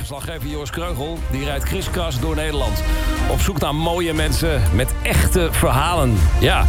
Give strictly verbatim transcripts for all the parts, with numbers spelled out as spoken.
Verslaggever Joris Kreugel die rijdt kriskras door Nederland. Op zoek naar mooie mensen met echte verhalen. Ja.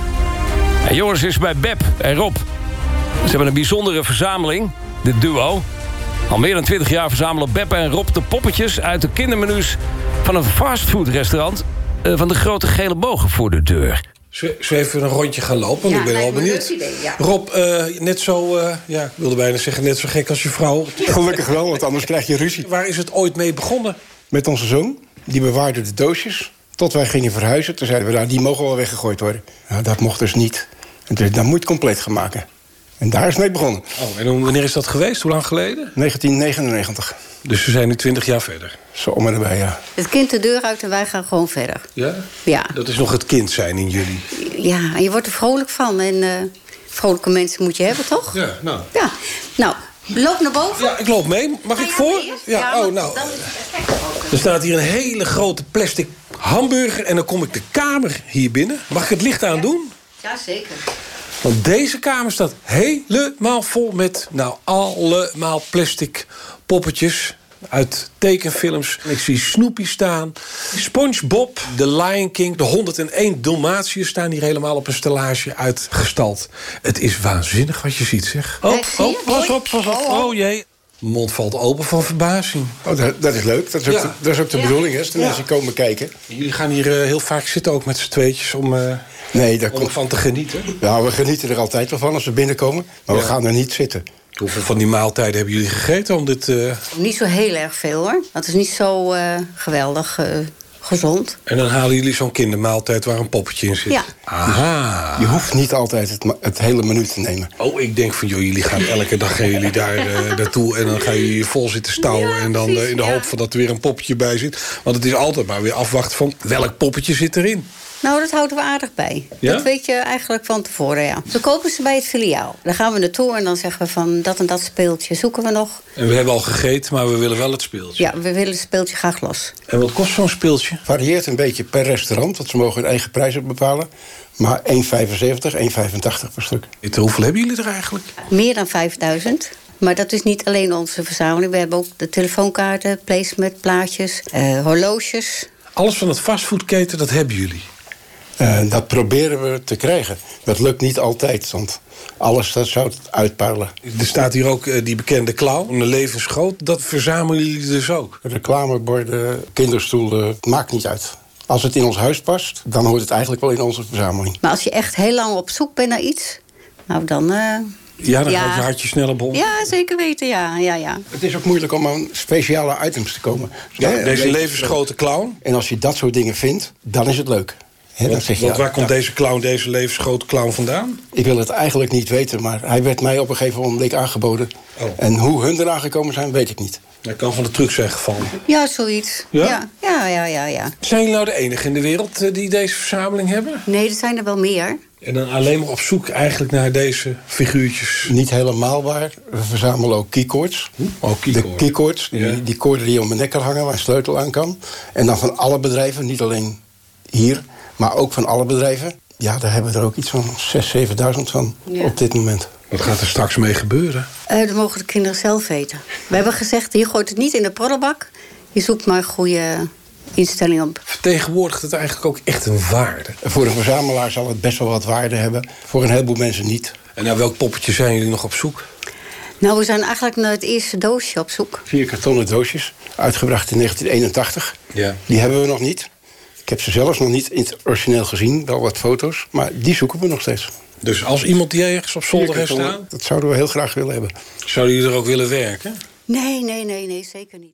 En Joris is bij Beb en Rob. Ze hebben een bijzondere verzameling, dit duo. Al meer dan twintig jaar verzamelen Beb en Rob de poppetjes uit de kindermenu's van een fastfoodrestaurant uh, van de grote gele bogen voor de deur. Zullen we even een rondje gaan lopen? Ja, ik ben wel benieuwd. Idee, ja. Rob, uh, net zo, uh, ja, ik wilde bijna zeggen, net zo gek als je vrouw. Gelukkig wel, want anders krijg je ruzie. Waar is het ooit mee begonnen? Met onze zoon, die bewaarde de doosjes. Tot wij gingen verhuizen, toen zeiden we, nou, die mogen wel weggegooid worden. Nou, dat mocht dus niet. En dus, dat moet je het compleet gaan maken. En daar is het mee begonnen. Oh, en wanneer is dat geweest? Hoe lang geleden? negentien negenennegentig. Dus we zijn nu twintig jaar verder. Zo om en erbij, ja. Het kind de deur uit en wij gaan gewoon verder. Ja? Ja. Dat is nog het kind zijn in jullie. Ja, en je wordt er vrolijk van. En uh, vrolijke mensen moet je hebben, toch? Ja, nou. Ja. Nou, loop naar boven. Ja, ik loop mee. Mag ik voor? Ja, ja, oh, nou. Dan is het perfect. Er staat hier een hele grote plastic hamburger. En dan kom ik de kamer hier binnen. Mag ik het licht aan doen? Ja, zeker. Want deze kamer staat helemaal vol met, nou, allemaal plastic poppetjes uit tekenfilms. Ik zie Snoopy staan, SpongeBob, The Lion King, de honderdéén Dalmatiërs staan hier helemaal op een stellage uitgestald. Het is waanzinnig wat je ziet, zeg. Oh, oh, pas op, pas op. Oh jee. Mijn mond valt open van verbazing. Oh, dat, dat is leuk. Dat is ook Ja. de, dat is ook de Ja. bedoeling, hè, als de Ja. mensen komen kijken. Jullie gaan hier uh, heel vaak zitten, ook met z'n tweetjes, om, uh, Nee, daar om komt... ervan te genieten. Ja, we genieten er altijd wel van als we binnenkomen. Maar Ja. we gaan er niet zitten. Hoeveel van die maaltijden hebben jullie gegeten om dit... Uh... Niet zo heel erg veel, hoor. Dat is niet zo uh, geweldig uh, gezond. En dan halen jullie zo'n kindermaaltijd waar een poppetje in zit? Ja. Aha. Je hoeft niet altijd het, ma- het hele menu te nemen. Oh, ik denk van, joh, jullie gaan elke dag gaan jullie daar uh, naartoe... en dan gaan jullie je vol zitten stouwen... Ja, en dan uh, precies, in de ja. hoop van dat er weer een poppetje bij zit. Want het is altijd maar weer afwachten van welk poppetje zit erin. Nou, dat houden we aardig bij. Ja? Dat weet je eigenlijk van tevoren, ja. We kopen ze bij het filiaal. Dan gaan we naartoe en dan zeggen we van dat en dat speeltje zoeken we nog. En we hebben al gegeten, maar we willen wel het speeltje. Ja, we willen het speeltje graag los. En wat kost zo'n speeltje? Varieert een beetje per restaurant, want ze mogen hun eigen prijzen bepalen. Maar één vijfenzeventig, één vijfentachtig per stuk. Hoeveel hebben jullie er eigenlijk? Meer dan vijfduizend. Maar dat is niet alleen onze verzameling. We hebben ook de telefoonkaarten, placement, plaatjes, uh, horloges. Alles van het fastfoodketen, dat hebben jullie. Uh, dat proberen we te krijgen. Dat lukt niet altijd, want alles dat zou het uitpuilen. Er staat hier ook uh, die bekende clown, een levensgroot. Dat verzamelen jullie dus ook? Reclameborden, kinderstoelen, het maakt niet uit. Als het in ons huis past, dan hoort het eigenlijk wel in onze verzameling. Maar als je echt heel lang op zoek bent naar iets, nou dan... Uh, ja, dan ja. gaat je hartje sneller bom. Ja, zeker weten, ja, ja, ja. Het is ook moeilijk om aan speciale items te komen. Ja, Ja, deze weet- levensgrote clown. En als je dat soort dingen vindt, dan is het leuk. He, dan Want, zeg je, want ja, waar komt ja, deze clown, deze levensgrote clown vandaan? Ik wil het eigenlijk niet weten, maar hij werd mij op een gegeven moment aangeboden. Oh. En hoe hun eraan gekomen zijn, weet ik niet. Hij kan van de truck zijn gevallen. Ja, zoiets. Ja? Ja, ja, ja, ja. ja. Zijn jullie nou de enige in de wereld uh, die deze verzameling hebben? Nee, er zijn er wel meer. En dan alleen maar op zoek eigenlijk naar deze figuurtjes. Niet helemaal waar. We verzamelen ook keycords. Oh, De keycord. keycords, die, Ja. die koorden die je om mijn nek kan hangen, waar een sleutel aan kan. En dan van alle bedrijven, niet alleen hier, maar ook van alle bedrijven. Ja, daar hebben we er ook iets van zesduizend, zevenduizend van Ja. op dit moment. Wat gaat er straks mee gebeuren? Uh, dat mogen de kinderen zelf weten. We hebben gezegd, je gooit het niet in de prullenbak. Je zoekt maar een goede instelling op. Vertegenwoordigt het eigenlijk ook echt een waarde? Voor een verzamelaar zal het best wel wat waarde hebben. Voor een heleboel mensen niet. En naar welk poppetje zijn jullie nog op zoek? Nou, we zijn eigenlijk naar het eerste doosje op zoek. Vier kartonnen doosjes, uitgebracht in negentien eenentachtig. Ja. Die hebben we nog niet. Ik heb ze zelfs nog niet in het origineel gezien, wel wat foto's. Maar die zoeken we nog steeds. Dus als iemand die ergens op zolder heeft staan, Dat zouden we heel graag willen hebben. zouden jullie er ook willen werken? Nee, nee, nee, nee, zeker niet.